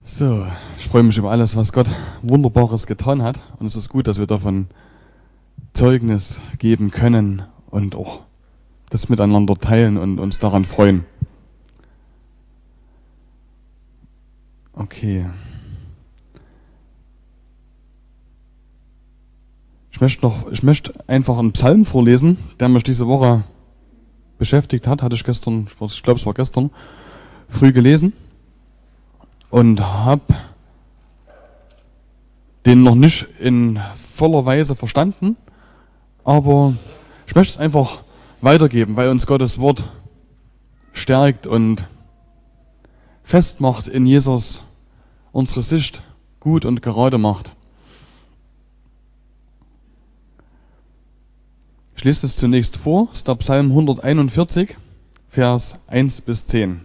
So, ich freue mich über alles, was Gott Wunderbares getan hat. Und es ist gut, dass wir davon Zeugnis geben können und auch das miteinander teilen und uns daran freuen. Okay. Ich möchte einfach einen Psalm vorlesen, der mich diese Woche beschäftigt hat. Hatte ich gestern, ich glaube es war gestern, früh gelesen. Und habe den noch nicht in voller Weise verstanden, aber ich möchte es einfach weitergeben, weil uns Gottes Wort stärkt und festmacht in Jesus, unsere Sicht gut und gerade macht. Ich lese es zunächst vor, es ist der Psalm 141, Vers 1 bis 10.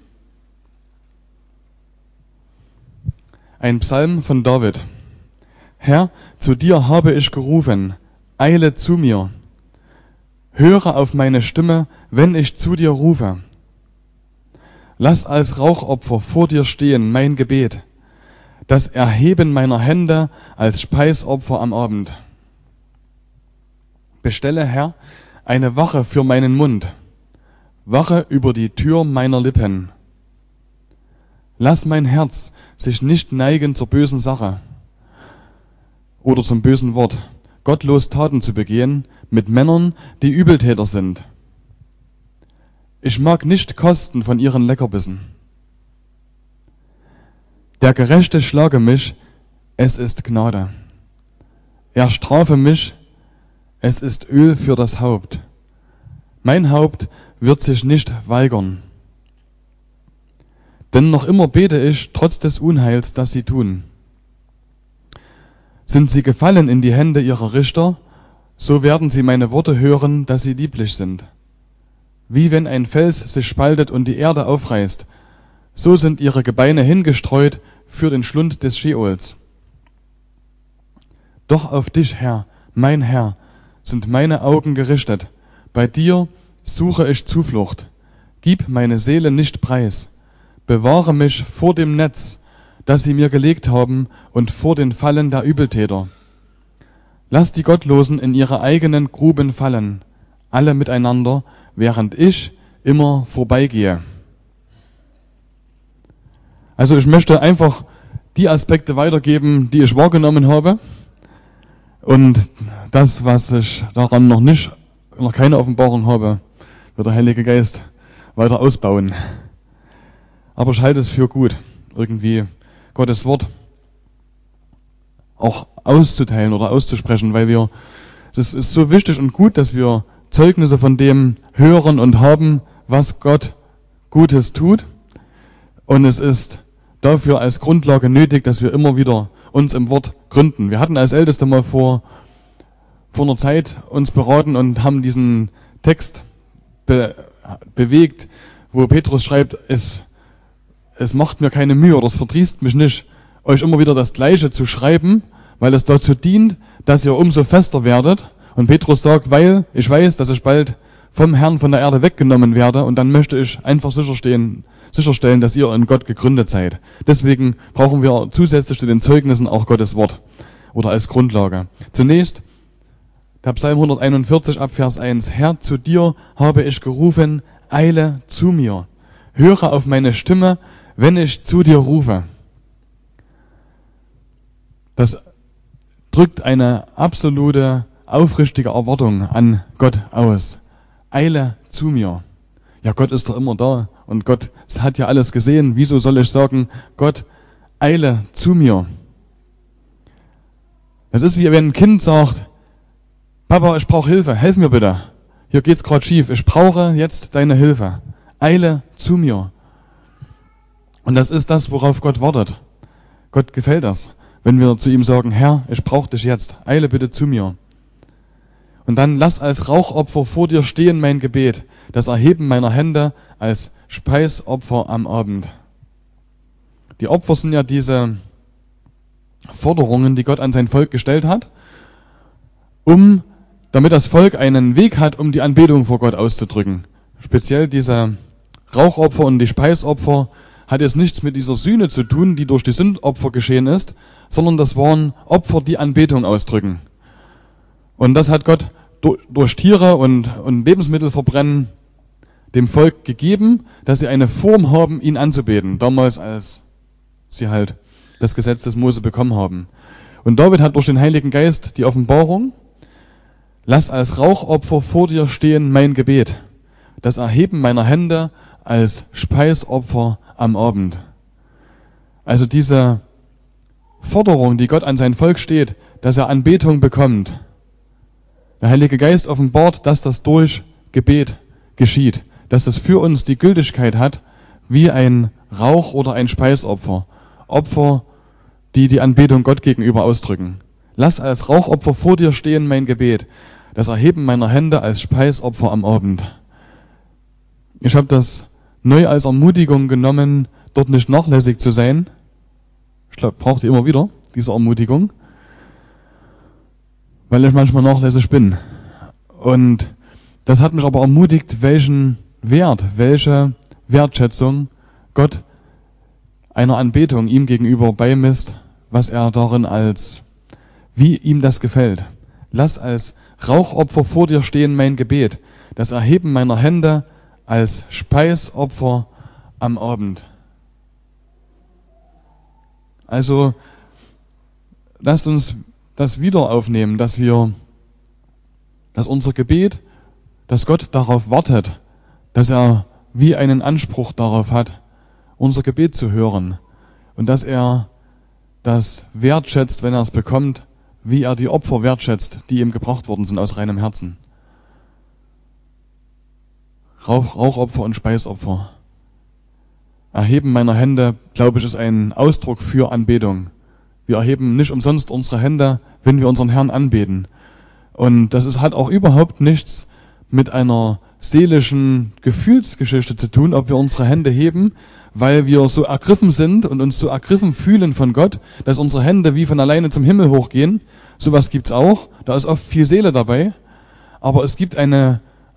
Ein Psalm von David. Herr, zu dir habe ich gerufen, eile zu mir. Höre auf meine Stimme, wenn ich zu dir rufe. Lass als Rauchopfer vor dir stehen mein Gebet, das Erheben meiner Hände als Speisopfer am Abend. Bestelle, Herr, eine Wache für meinen Mund, Wache über die Tür meiner Lippen. Lass mein Herz sich nicht neigen zur bösen Sache oder zum bösen Wort, gottlos Taten zu begehen mit Männern, die Übeltäter sind. Ich mag nicht kosten von ihren Leckerbissen. Der Gerechte schlage mich, es ist Gnade. Er strafe mich, es ist Öl für das Haupt. Mein Haupt wird sich nicht weigern. Denn noch immer bete ich, trotz des Unheils, das sie tun. Sind sie gefallen in die Hände ihrer Richter, so werden sie meine Worte hören, dass sie lieblich sind. Wie wenn ein Fels sich spaltet und die Erde aufreißt, so sind ihre Gebeine hingestreut für den Schlund des Scheols. Doch auf dich, Herr, mein Herr, sind meine Augen gerichtet. Bei dir suche ich Zuflucht. Gib meine Seele nicht preis. Bewahre mich vor dem Netz, das sie mir gelegt haben, und vor den Fallen der Übeltäter. Lass die Gottlosen in ihre eigenen Gruben fallen, alle miteinander, während ich immer vorbeigehe. Also ich möchte einfach die Aspekte weitergeben, die ich wahrgenommen habe, und das, was ich daran noch keine Offenbarung habe, wird der Heilige Geist weiter ausbauen. Aber ich halte es für gut, irgendwie Gottes Wort auch auszuteilen oder auszusprechen, weil es ist so wichtig und gut, dass wir Zeugnisse von dem hören und haben, was Gott Gutes tut. Und es ist dafür als Grundlage nötig, dass wir immer wieder uns im Wort gründen. Wir hatten als Älteste mal vor einer Zeit uns beraten und haben diesen Text bewegt, wo Petrus schreibt, es macht mir keine Mühe oder es verdrießt mich nicht, euch immer wieder das Gleiche zu schreiben, weil es dazu dient, dass ihr umso fester werdet. Und Petrus sagt, weil ich weiß, dass ich bald vom Herrn von der Erde weggenommen werde, und dann möchte ich einfach sicherstellen, dass ihr in Gott gegründet seid. Deswegen brauchen wir zusätzlich zu den Zeugnissen auch Gottes Wort oder als Grundlage. Zunächst der Psalm 141 ab Vers 1. Herr, zu dir habe ich gerufen, eile zu mir. Höre auf meine Stimme, wenn ich zu dir rufe. Das drückt eine absolute, aufrichtige Erwartung an Gott aus. Eile zu mir. Ja, Gott ist doch immer da und Gott hat ja alles gesehen. Wieso soll ich sagen, Gott, eile zu mir? Das ist wie wenn ein Kind sagt, Papa, ich brauche Hilfe, helf mir bitte. Hier geht's gerade schief, ich brauche jetzt deine Hilfe. Eile zu mir. Und das ist das, worauf Gott wartet. Gott gefällt das, wenn wir zu ihm sagen, Herr, ich brauche dich jetzt, eile bitte zu mir. Und dann lass als Rauchopfer vor dir stehen mein Gebet, das Erheben meiner Hände als Speisopfer am Abend. Die Opfer sind ja diese Forderungen, die Gott an sein Volk gestellt hat, damit das Volk einen Weg hat, um die Anbetung vor Gott auszudrücken. Speziell diese Rauchopfer und die Speisopfer hat jetzt nichts mit dieser Sühne zu tun, die durch die Sündopfer geschehen ist, sondern das waren Opfer, die Anbetung ausdrücken. Und das hat Gott durch Tiere und Lebensmittel verbrennen dem Volk gegeben, dass sie eine Form haben, ihn anzubeten. Damals, als sie halt das Gesetz des Mose bekommen haben. Und David hat durch den Heiligen Geist die Offenbarung: Lass als Rauchopfer vor dir stehen mein Gebet, das Erheben meiner Hände als Speisopfer am Abend. Also diese Forderung, die Gott an sein Volk steht, dass er Anbetung bekommt. Der Heilige Geist offenbart, dass das durch Gebet geschieht, dass das für uns die Gültigkeit hat, wie ein Rauch- oder ein Speisopfer. Opfer, die die Anbetung Gott gegenüber ausdrücken. Lass als Rauchopfer vor dir stehen mein Gebet, das Erheben meiner Hände als Speisopfer am Abend. Ich habe das neu als Ermutigung genommen, dort nicht nachlässig zu sein. Ich glaube, braucht ihr immer wieder diese Ermutigung, weil ich manchmal nachlässig bin. Und das hat mich aber ermutigt, welchen Wert, welche Wertschätzung Gott einer Anbetung ihm gegenüber beimisst, was er darin wie ihm das gefällt. Lass als Rauchopfer vor dir stehen mein Gebet, das Erheben meiner Hände als Speisopfer am Abend. Also lasst uns das wieder aufnehmen, dass unser Gebet, dass Gott darauf wartet, dass er wie einen Anspruch darauf hat, unser Gebet zu hören und dass er das wertschätzt, wenn er es bekommt, wie er die Opfer wertschätzt, die ihm gebracht worden sind aus reinem Herzen. Rauchopfer und Speisopfer. Erheben meiner Hände, glaube ich, ist ein Ausdruck für Anbetung. Wir erheben nicht umsonst unsere Hände, wenn wir unseren Herrn anbeten. Und das hat auch überhaupt nichts mit einer seelischen Gefühlsgeschichte zu tun, ob wir unsere Hände heben, weil wir so ergriffen sind und uns so ergriffen fühlen von Gott, dass unsere Hände wie von alleine zum Himmel hochgehen. Sowas gibt's auch. Da ist oft viel Seele dabei. Aber es gibt wenn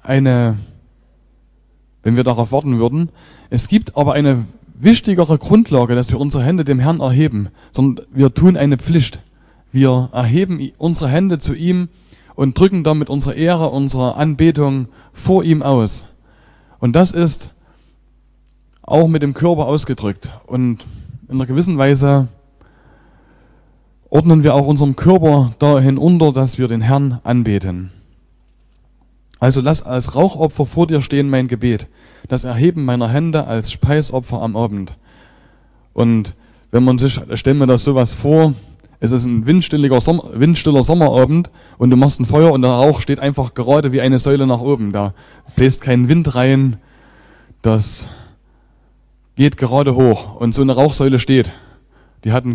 wir darauf warten würden, es gibt aber eine wichtigere Grundlage, dass wir unsere Hände dem Herrn erheben, sondern wir tun eine Pflicht. Wir erheben unsere Hände zu ihm und drücken damit unsere Ehre, unsere Anbetung vor ihm aus. Und das ist auch mit dem Körper ausgedrückt. Und in einer gewissen Weise ordnen wir auch unserem Körper dahin unter, dass wir den Herrn anbeten. Also lass als Rauchopfer vor dir stehen mein Gebet, das Erheben meiner Hände als Speisopfer am Abend. Und wenn man sich, stell mir das sowas vor, es ist ein windstiller Sommerabend und du machst ein Feuer und der Rauch steht einfach gerade wie eine Säule nach oben. Da bläst kein Wind rein, das geht gerade hoch. Und so eine Rauchsäule steht. Die hat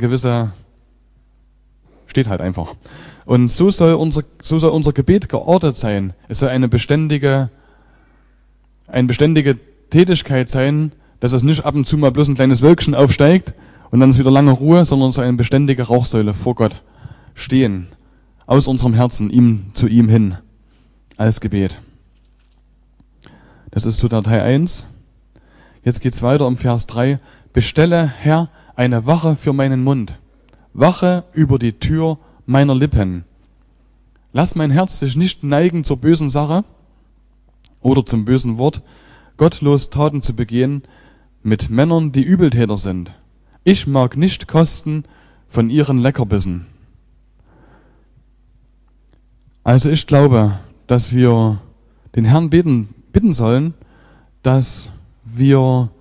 steht halt einfach. Und so soll unser Gebet geordnet sein. Es soll eine beständige Tätigkeit sein, dass es nicht ab und zu mal bloß ein kleines Wölkchen aufsteigt und dann ist wieder lange Ruhe, sondern so eine beständige Rauchsäule vor Gott stehen, aus unserem Herzen, zu ihm hin, als Gebet. Das ist so der Teil 1. Jetzt geht's weiter um Vers 3. Bestelle, Herr, eine Wache für meinen Mund. Wache über die Tür meiner Lippen. Lass mein Herz sich nicht neigen zur bösen Sache oder zum bösen Wort, gottlos Taten zu begehen mit Männern, die Übeltäter sind. Ich mag nicht kosten von ihren Leckerbissen. Also ich glaube, dass wir den Herrn bitten sollen, dass wir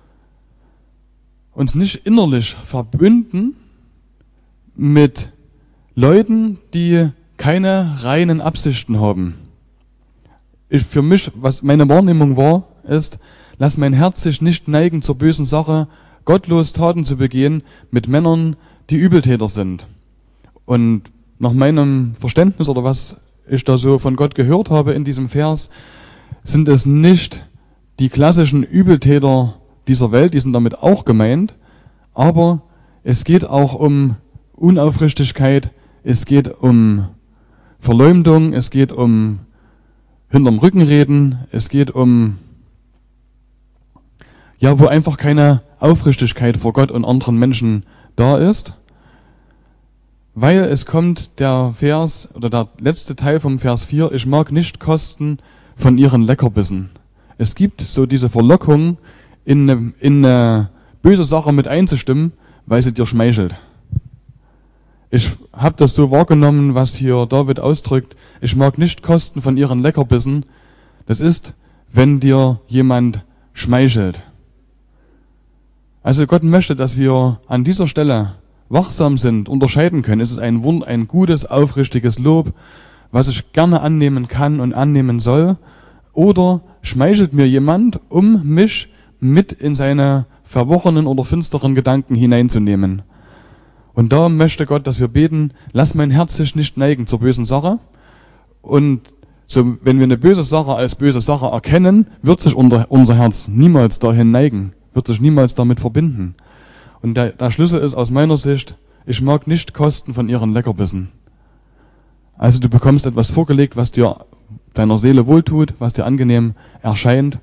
uns nicht innerlich verbünden mit Leuten, die keine reinen Absichten haben. Für mich, was meine Wahrnehmung war, ist, lass mein Herz sich nicht neigen zur bösen Sache, gottlos Taten zu begehen mit Männern, die Übeltäter sind. Und nach meinem Verständnis oder was ich da so von Gott gehört habe in diesem Vers, sind es nicht die klassischen Übeltäter dieser Welt, die sind damit auch gemeint, aber es geht auch um Unaufrichtigkeit, es geht um Verleumdung, es geht um hinterm Rücken reden, es geht um, wo einfach keine Aufrichtigkeit vor Gott und anderen Menschen da ist. Weil es kommt der Vers, oder der letzte Teil vom Vers 4, ich mag nicht kosten von ihren Leckerbissen. Es gibt so diese Verlockung, in eine böse Sache mit einzustimmen, weil sie dir schmeichelt. Ich habe das so wahrgenommen, was hier David ausdrückt, ich mag nicht kosten von ihren Leckerbissen. Das ist, wenn dir jemand schmeichelt. Also Gott möchte, dass wir an dieser Stelle wachsam sind, unterscheiden können. Es ist ein gutes, aufrichtiges Lob, was ich gerne annehmen kann und annehmen soll. Oder schmeichelt mir jemand, um mich mit in seine verworrenen oder finsteren Gedanken hineinzunehmen. Und da möchte Gott, dass wir beten, lass mein Herz sich nicht neigen zur bösen Sache. Und so, wenn wir eine böse Sache als böse Sache erkennen, wird sich unser Herz niemals dahin neigen, wird sich niemals damit verbinden. Und der Schlüssel ist aus meiner Sicht, ich mag nicht kosten von ihren Leckerbissen. Also du bekommst etwas vorgelegt, was dir deiner Seele wohltut, was dir angenehm erscheint.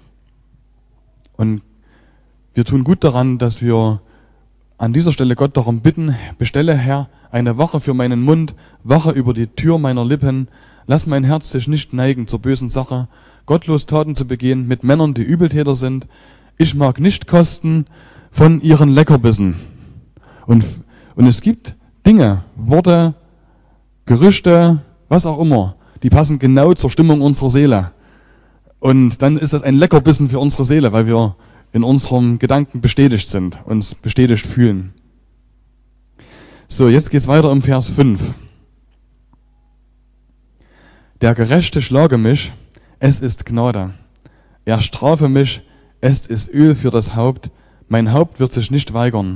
Und wir tun gut daran, dass wir an dieser Stelle Gott darum bitten, bestelle Herr eine Wache für meinen Mund, Wache über die Tür meiner Lippen, lass mein Herz sich nicht neigen zur bösen Sache, gottlos Taten zu begehen mit Männern, die Übeltäter sind. Ich mag nicht kosten von ihren Leckerbissen. Und es gibt Dinge, Worte, Gerüchte, was auch immer, die passen genau zur Stimmung unserer Seele. Und dann ist das ein Leckerbissen für unsere Seele, weil wir in unserem Gedanken bestätigt sind, uns bestätigt fühlen. So, jetzt geht's weiter im Vers 5. Der Gerechte schlage mich, es ist Gnade. Er strafe mich, es ist Öl für das Haupt. Mein Haupt wird sich nicht weigern.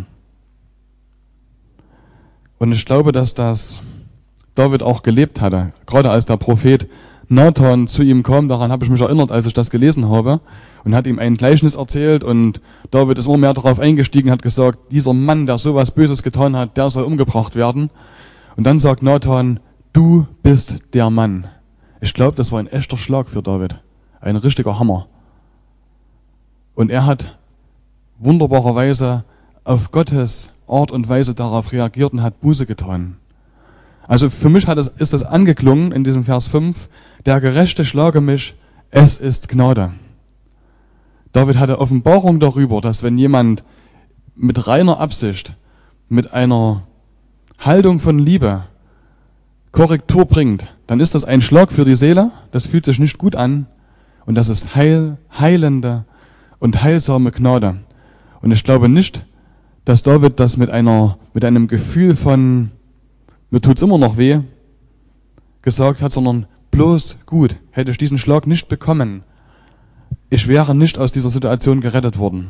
Und ich glaube, dass das David auch gelebt hatte. Gerade als der Prophet Nathan zu ihm kam, daran habe ich mich erinnert, als ich das gelesen habe, und hat ihm ein Gleichnis erzählt, und David ist immer mehr darauf eingestiegen, hat gesagt, dieser Mann, der sowas Böses getan hat, der soll umgebracht werden. Und dann sagt Nathan, du bist der Mann. Ich glaube, das war ein echter Schlag für David. Ein richtiger Hammer. Und er hat wunderbarerweise auf Gottes Art und Weise darauf reagiert und hat Buße getan. Also für mich ist das angeklungen in diesem Vers 5, der Gerechte schlage mich, es ist Gnade. David hatte Offenbarung darüber, dass wenn jemand mit reiner Absicht, mit einer Haltung von Liebe Korrektur bringt, dann ist das ein Schlag für die Seele, das fühlt sich nicht gut an, und das ist heilende und heilsame Gnade. Und ich glaube nicht, dass David das mit einem Gefühl von mir tut's immer noch weh gesagt hat, sondern bloß gut, hätte ich diesen Schlag nicht bekommen, ich wäre nicht aus dieser Situation gerettet worden.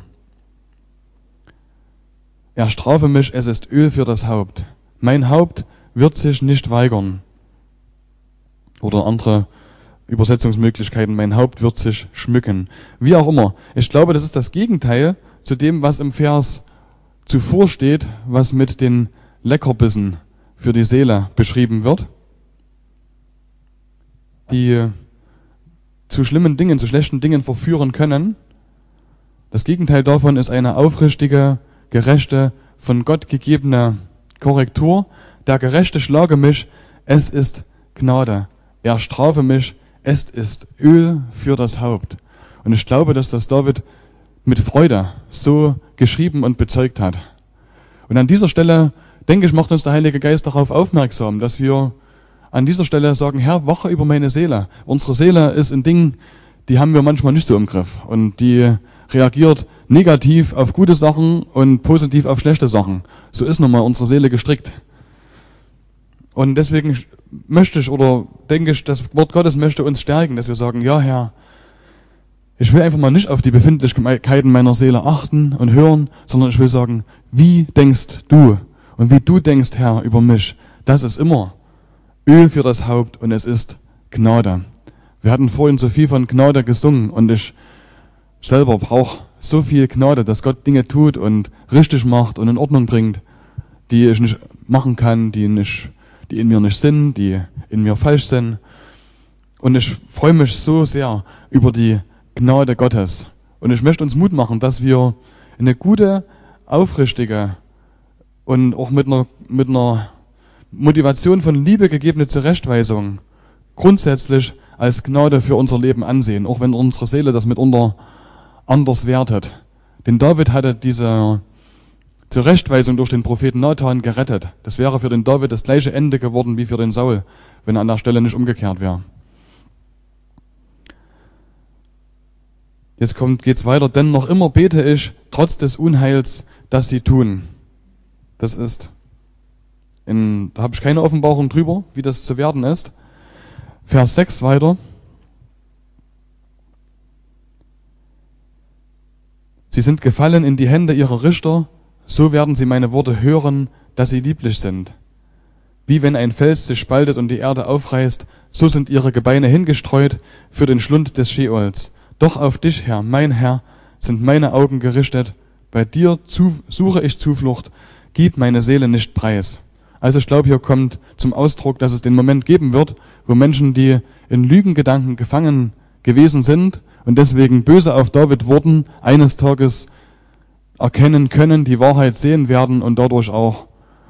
Er strafe mich, es ist Öl für das Haupt. Mein Haupt wird sich nicht weigern. Oder andere Übersetzungsmöglichkeiten, mein Haupt wird sich schmücken. Wie auch immer. Ich glaube, das ist das Gegenteil zu dem, was im Vers zuvor steht, was mit den Leckerbissen für die Seele beschrieben wird, die zu schlimmen Dingen, zu schlechten Dingen verführen können. Das Gegenteil davon ist eine aufrichtige, gerechte, von Gott gegebene Korrektur. Der Gerechte schlage mich, es ist Gnade. Er strafe mich, es ist Öl für das Haupt. Und ich glaube, dass das David mit Freude so geschrieben und bezeugt hat. Und an dieser Stelle, denke ich, macht uns der Heilige Geist darauf aufmerksam, dass wir an dieser Stelle sagen, Herr, wache über meine Seele. Unsere Seele ist ein Ding, die haben wir manchmal nicht so im Griff. Und die reagiert negativ auf gute Sachen und positiv auf schlechte Sachen. So ist nun mal unsere Seele gestrickt. Und deswegen möchte ich oder denke ich, das Wort Gottes möchte uns stärken, dass wir sagen, ja Herr, ich will einfach mal nicht auf die Befindlichkeiten meiner Seele achten und hören, sondern ich will sagen, wie denkst du und wie du denkst, Herr, über mich, das ist immer Öl für das Haupt und es ist Gnade. Wir hatten vorhin so viel von Gnade gesungen und ich selber brauche so viel Gnade, dass Gott Dinge tut und richtig macht und in Ordnung bringt, die ich nicht machen kann, die in mir nicht sind, die in mir falsch sind. Und ich freue mich so sehr über die Gnade Gottes. Und ich möchte uns Mut machen, dass wir eine gute, aufrichtige und auch mit einer Motivation von Liebe gegebene Zurechtweisung grundsätzlich als Gnade für unser Leben ansehen, auch wenn unsere Seele das mitunter anders wertet. Denn David hatte diese Zurechtweisung durch den Propheten Nathan gerettet. Das wäre für den David das gleiche Ende geworden wie für den Saul, wenn er an der Stelle nicht umgekehrt wäre. Jetzt geht's weiter. Denn noch immer bete ich, trotz des Unheils, das sie tun. Das ist, da habe ich keine Offenbarung drüber, wie das zu werden ist. Vers 6 weiter. Sie sind gefallen in die Hände ihrer Richter, so werden sie meine Worte hören, dass sie lieblich sind. Wie wenn ein Fels sich spaltet und die Erde aufreißt, so sind ihre Gebeine hingestreut für den Schlund des Scheols. Doch auf dich, Herr, mein Herr, sind meine Augen gerichtet. Bei dir suche ich Zuflucht, gib meine Seele nicht preis. Also ich glaube, hier kommt zum Ausdruck, dass es den Moment geben wird, wo Menschen, die in Lügengedanken gefangen gewesen sind und deswegen böse auf David wurden, eines Tages erkennen können, die Wahrheit sehen werden und dadurch auch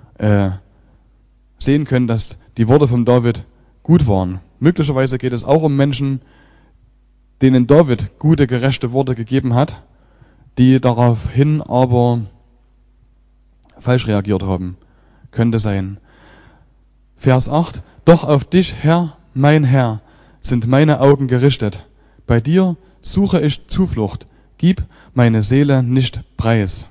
sehen können, dass die Worte von David gut waren. Möglicherweise geht es auch um Menschen, denen David gute, gerechte Worte gegeben hat, die daraufhin aber falsch reagiert haben. Könnte sein. Vers 8. Doch auf dich, Herr, mein Herr, sind meine Augen gerichtet. Bei dir suche ich Zuflucht. Gib meine Seele nicht preis.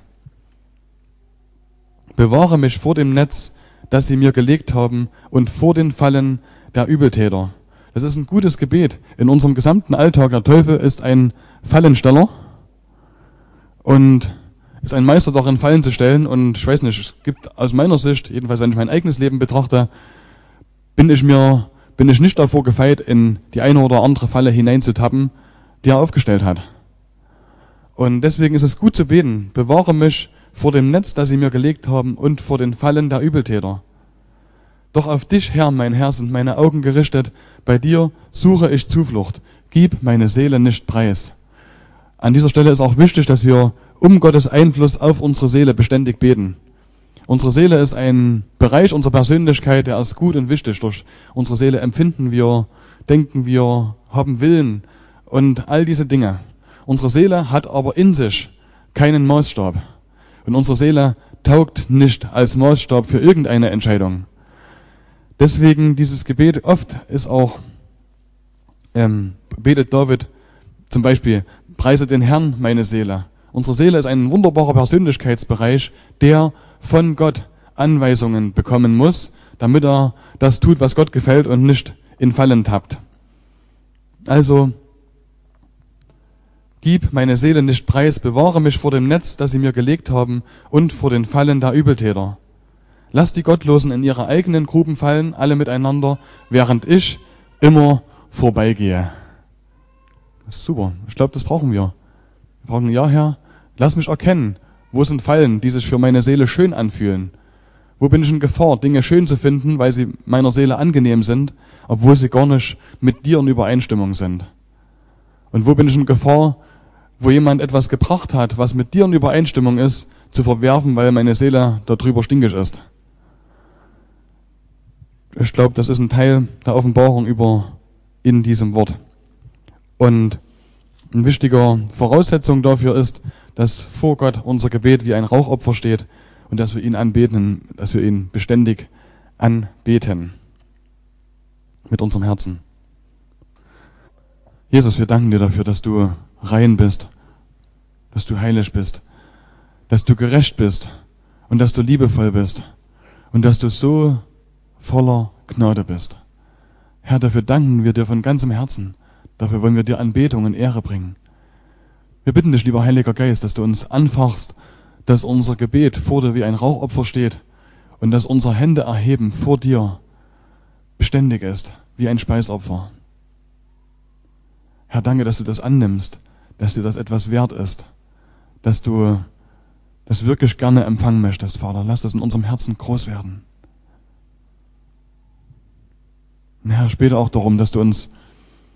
Bewahre mich vor dem Netz, das sie mir gelegt haben, und vor den Fallen der Übeltäter. Das ist ein gutes Gebet. In unserem gesamten Alltag, der Teufel ist ein Fallensteller und ist ein Meister darin, Fallen zu stellen. Und ich weiß nicht, es gibt aus meiner Sicht, jedenfalls wenn ich mein eigenes Leben betrachte, bin ich nicht davor gefeit, in die eine oder andere Falle hineinzutappen, die er aufgestellt hat. Und deswegen ist es gut zu beten. Bewahre mich vor dem Netz, das sie mir gelegt haben, und vor den Fallen der Übeltäter. Doch auf dich, Herr, mein Herr, sind meine Augen gerichtet. Bei dir suche ich Zuflucht. Gib meine Seele nicht preis. An dieser Stelle ist auch wichtig, dass wir um Gottes Einfluss auf unsere Seele beständig beten. Unsere Seele ist ein Bereich unserer Persönlichkeit, der ist gut und wichtig. Durch unsere Seele empfinden wir, denken wir, haben Willen und all diese Dinge. Unsere Seele hat aber in sich keinen Maßstab. Und unsere Seele taugt nicht als Maßstab für irgendeine Entscheidung. Deswegen dieses Gebet, oft ist auch, betet David zum Beispiel, preise den Herrn, meine Seele. Unsere Seele ist ein wunderbarer Persönlichkeitsbereich, der von Gott Anweisungen bekommen muss, damit er das tut, was Gott gefällt und nicht in Fallen tappt. Also, gib meine Seele nicht preis, bewahre mich vor dem Netz, das sie mir gelegt haben, und vor den Fallen der Übeltäter. Lass die Gottlosen in ihre eigenen Gruben fallen, alle miteinander, während ich immer vorbeigehe. Das ist super. Ich glaube, das brauchen wir. Wir brauchen, ja, Herr, lass mich erkennen, wo sind Fallen, die sich für meine Seele schön anfühlen. Wo bin ich in Gefahr, Dinge schön zu finden, weil sie meiner Seele angenehm sind, obwohl sie gar nicht mit dir in Übereinstimmung sind. Und wo bin ich in Gefahr, wo jemand etwas gebracht hat, was mit dir in Übereinstimmung ist, zu verwerfen, weil meine Seele darüber stinkig ist. Ich glaube, das ist ein Teil der Offenbarung in diesem Wort. Und eine wichtige Voraussetzung dafür ist, dass vor Gott unser Gebet wie ein Rauchopfer steht und dass wir ihn anbeten, dass wir ihn beständig anbeten. Mit unserem Herzen. Jesus, wir danken dir dafür, dass du rein bist, dass du heilig bist, dass du gerecht bist und dass du liebevoll bist und dass du so voller Gnade bist. Herr, dafür danken wir dir von ganzem Herzen. Dafür wollen wir dir Anbetung und Ehre bringen. Wir bitten dich, lieber Heiliger Geist, dass du uns anfachst, dass unser Gebet vor dir wie ein Rauchopfer steht und dass unser Hände erheben vor dir beständig ist, wie ein Speisopfer. Herr, danke, dass du das annimmst, dass dir das etwas wert ist, dass du das wirklich gerne empfangen möchtest, Vater. Lass das in unserem Herzen groß werden. Und Herr, ich bete auch darum, dass du uns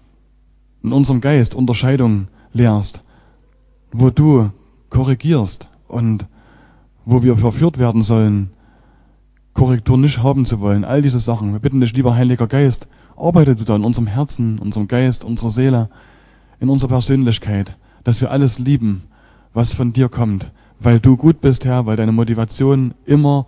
in unserem Geist Unterscheidung lehrst, wo du korrigierst, und wo wir verführt werden sollen, Korrektur nicht haben zu wollen, all diese Sachen. Wir bitten dich, lieber Heiliger Geist, arbeite du da in unserem Herzen, unserem Geist, unserer Seele, in unserer Persönlichkeit, dass wir alles lieben, was von dir kommt, weil du gut bist, Herr, weil deine Motivation immer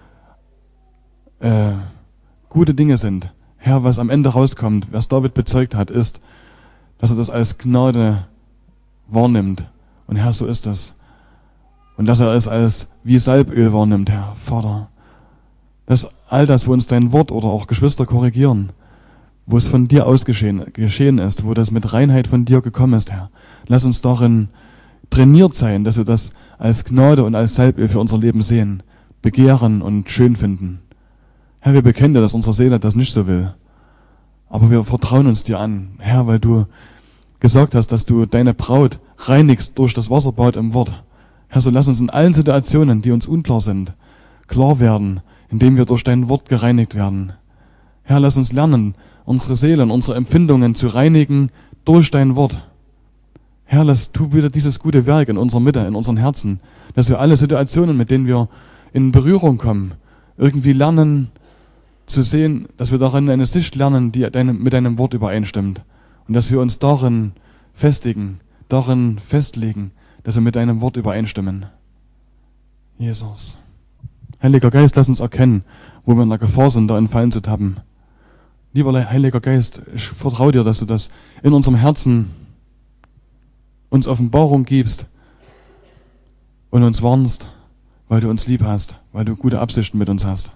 gute Dinge sind. Herr, was am Ende rauskommt, was David bezeugt hat, ist, dass er das als Gnade wahrnimmt. Und Herr, so ist es. Und dass er es als wie Salböl wahrnimmt, Herr, Vater. Dass all das, wo uns dein Wort oder auch Geschwister korrigieren, wo es von dir aus geschehen ist, wo das mit Reinheit von dir gekommen ist, Herr. Lass uns darin trainiert sein, dass wir das als Gnade und als Salböl für unser Leben sehen, begehren und schön finden. Herr, wir bekennen dir, dass unsere Seele das nicht so will. Aber wir vertrauen uns dir an, Herr, weil du gesagt hast, dass du deine Braut reinigst durch das Wasserbad im Wort. Herr, so lass uns in allen Situationen, die uns unklar sind, klar werden, indem wir durch dein Wort gereinigt werden. Herr, lass uns lernen, unsere Seele und unsere Empfindungen zu reinigen durch dein Wort. Herr, lass du wieder dieses gute Werk in unserer Mitte, in unseren Herzen, dass wir alle Situationen, mit denen wir in Berührung kommen, irgendwie lernen zu sehen, dass wir darin eine Sicht lernen, die mit deinem Wort übereinstimmt. Und dass wir uns darin festigen, darin festlegen, dass wir mit deinem Wort übereinstimmen. Jesus. Heiliger Geist, lass uns erkennen, wo wir in der Gefahr sind, da in Fallen zu tappen. Lieber Heiliger Geist, ich vertraue dir, dass du das in unserem Herzen uns Offenbarung gibst und uns warnst, weil du uns lieb hast, weil du gute Absichten mit uns hast.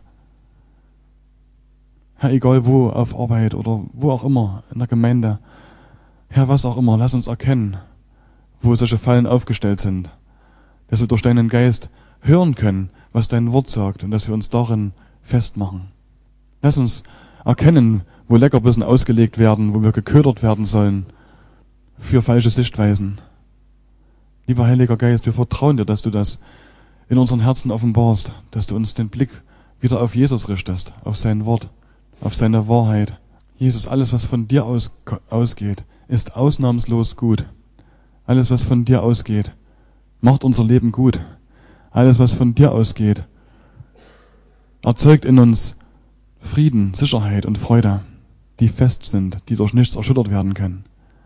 Herr, egal wo, auf Arbeit oder wo auch immer, in der Gemeinde, Herr, was auch immer, lass uns erkennen, wo solche Fallen aufgestellt sind, dass wir durch deinen Geist hören können, was dein Wort sagt und dass wir uns darin festmachen. Lass uns erkennen, wo Leckerbissen ausgelegt werden, wo wir geködert werden sollen für falsche Sichtweisen. Lieber Heiliger Geist, wir vertrauen dir, dass du das in unseren Herzen offenbarst, dass du uns den Blick wieder auf Jesus richtest, auf sein Wort, auf seine Wahrheit. Jesus, alles, was von dir ausgeht, ist ausnahmslos gut. Alles, was von dir ausgeht, macht unser Leben gut. Alles, was von dir ausgeht, erzeugt in uns Frieden, Sicherheit und Freude, die fest sind, die durch nichts erschüttert werden können.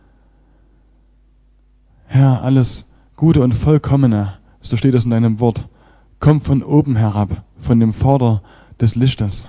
Herr, alles Gute und Vollkommene, so steht es in deinem Wort, kommt von oben herab, von dem Vater des Lichtes.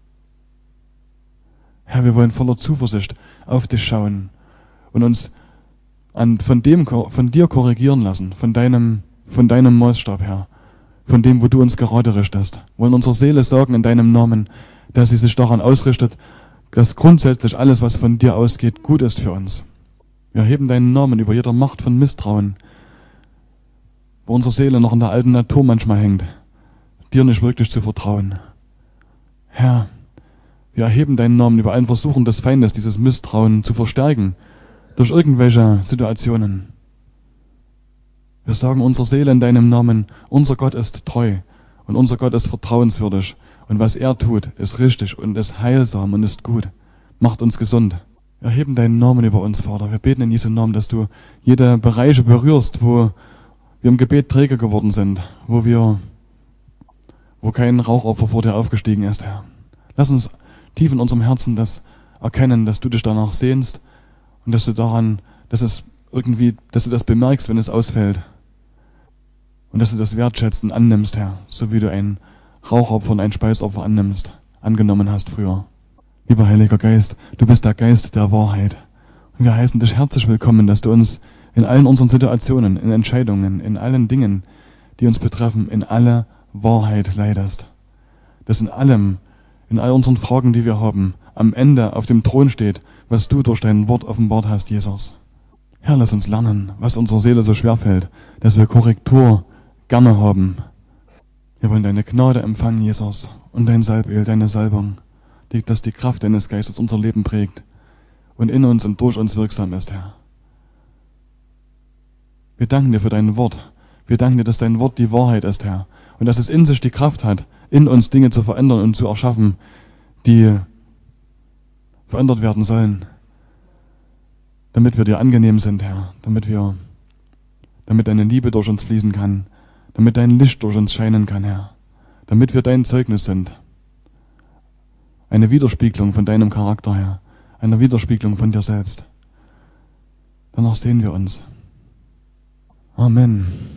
Herr, wir wollen voller Zuversicht auf dich schauen und uns von dir korrigieren lassen, von deinem Maßstab, Herr, von dem, wo du uns gerade richtest. Wollen unserer Seele sagen in deinem Namen, dass sie sich daran ausrichtet, dass grundsätzlich alles, was von dir ausgeht, gut ist für uns. Wir heben deinen Namen über jeder Macht von Misstrauen, wo unsere Seele noch in der alten Natur manchmal hängt, dir nicht wirklich zu vertrauen. Herr, wir erheben deinen Namen über allen Versuchen des Feindes, dieses Misstrauen zu verstärken, durch irgendwelche Situationen. Wir sagen unserer Seele in deinem Namen, unser Gott ist treu und unser Gott ist vertrauenswürdig und was er tut, ist richtig und ist heilsam und ist gut. Macht uns gesund. Wir erheben deinen Namen über uns, Vater. Wir beten in Jesu Namen, dass du jede Bereiche berührst, wo wir im Gebet träge geworden sind, wo kein Rauchopfer vor dir aufgestiegen ist, Herr. Lass uns tief in unserem Herzen das erkennen, dass du dich danach sehnst und dass du das bemerkst, wenn es ausfällt. Und dass du das wertschätzt und annimmst, Herr, so wie du ein Rauchopfer und ein Speisopfer angenommen hast früher. Lieber Heiliger Geist, du bist der Geist der Wahrheit. Und wir heißen dich herzlich willkommen, dass du uns in allen unseren Situationen, in Entscheidungen, in allen Dingen, die uns betreffen, in alle Wahrheit leitest. Dass in all unseren Fragen, die wir haben, am Ende auf dem Thron steht, was du durch dein Wort offenbart hast, Jesus. Herr, lass uns lernen, was unserer Seele so schwer fällt, dass wir Korrektur gerne haben. Wir wollen deine Gnade empfangen, Jesus, und dein Salböl, deine Salbung, dass die Kraft deines Geistes unser Leben prägt und in uns und durch uns wirksam ist, Herr. Wir danken dir für dein Wort. Wir danken dir, dass dein Wort die Wahrheit ist, Herr, und dass es in sich die Kraft hat, in uns Dinge zu verändern und zu erschaffen, die verändert werden sollen, damit wir dir angenehm sind, Herr, damit deine Liebe durch uns fließen kann, damit dein Licht durch uns scheinen kann, Herr, damit wir dein Zeugnis sind. Eine Widerspiegelung von deinem Charakter, Herr, eine Widerspiegelung von dir selbst. Danach sehen wir uns. Amen.